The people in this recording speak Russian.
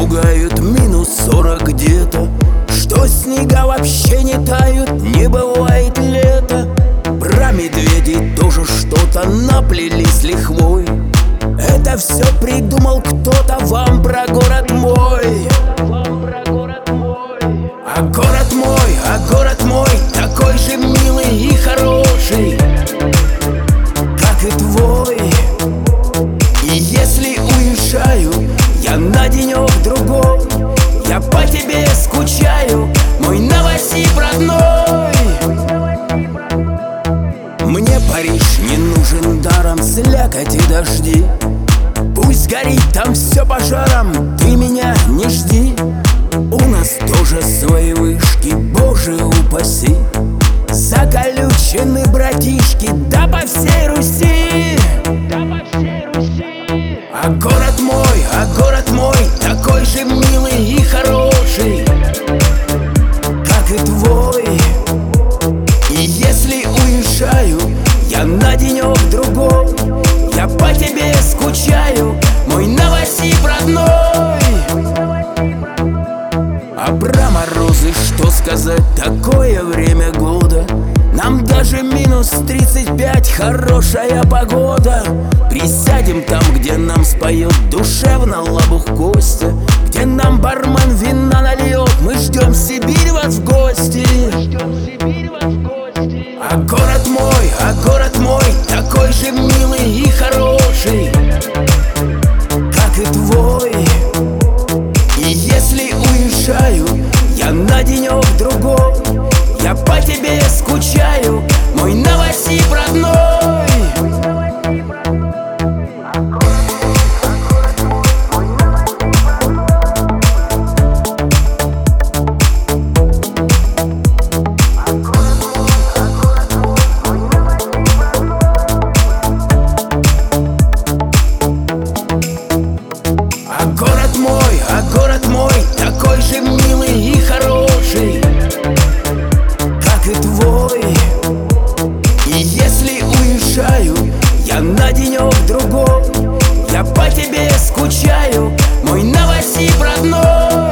пугают -40 где-то, что снега вообще не тают, не бывает лета. Про медведей тоже что-то наплели с лихвой. Это все придумал кто-то вам про город мой. А город мой такой же милый и хороший, как и твой. И если уезжаю я на денек-другой, я по тебе скучаю, мой Новосиб родной. Мне Париж не нужен даром, слякоть и дожди. Пусть горит там все пожаром, ты меня не жди. У нас тоже свои вышки, боже упаси. Заколючены братишки, да по всей Руси. А город мой такой же милый и хороший, как и твой. И если уезжаю я на денек-другой, я по тебе скучаю, мой Новосиб родной. А про морозы что сказать, такое время года. Нам даже -35 хорошая погода. Присядем там, где нам споет душевно Лобух Костя, где нам бармен вина нальет, мы ждем Сибирь вас в гости. А город мой такой же милый и хороший, как и твой. И если уезжаю я на денек-другой, я по тебе скучаю, мой Новосиб родной. А город мой такой же милый и хороший, как и твой. И если уезжаю я на денек-другой, я по тебе скучаю, мой Новосиб родной.